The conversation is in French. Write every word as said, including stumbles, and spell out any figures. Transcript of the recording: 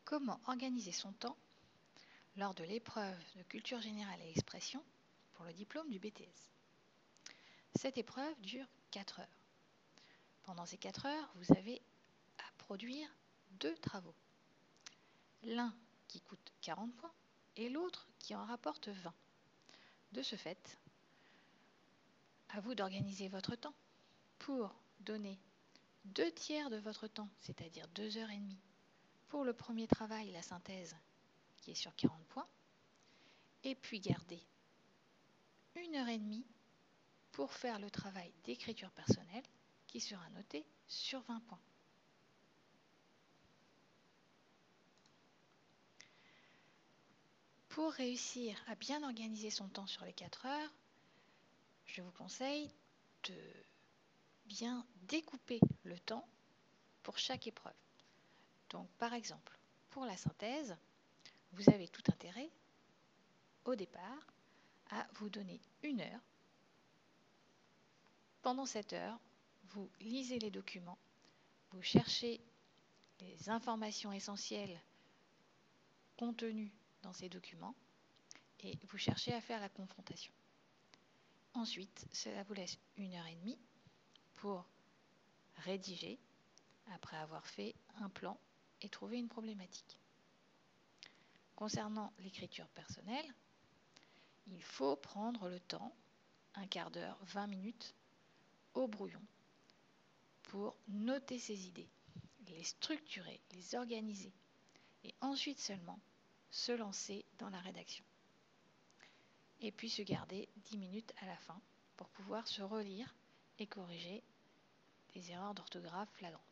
Comment organiser son temps lors de l'épreuve de culture générale et expression pour le diplôme du B T S. Cette épreuve dure quatre heures. Pendant ces quatre heures, vous avez à produire deux travaux. L'un qui coûte quarante points et l'autre qui en rapporte vingt. De ce fait, à vous d'organiser votre temps pour donner deux tiers de votre temps, c'est-à-dire deux heures et demie, pour le premier travail, la synthèse, qui est sur quarante points, et puis garder une heure et demie pour faire le travail d'écriture personnelle, qui sera noté sur vingt points. Pour réussir à bien organiser son temps sur les quatre heures, je vous conseille de bien découper le temps pour chaque épreuve. Donc, par exemple, pour la synthèse, vous avez tout intérêt, au départ, à vous donner une heure. Pendant cette heure, vous lisez les documents, vous cherchez les informations essentielles contenues dans ces documents et vous cherchez à faire la confrontation. Ensuite, cela vous laisse une heure et demie pour rédiger après avoir fait un plan et trouver une problématique. Concernant l'écriture personnelle, il faut prendre le temps, un quart d'heure, vingt minutes, au brouillon, pour noter ses idées, les structurer, les organiser, et ensuite seulement se lancer dans la rédaction. Et puis se garder dix minutes à la fin pour pouvoir se relire et corriger des erreurs d'orthographe flagrantes.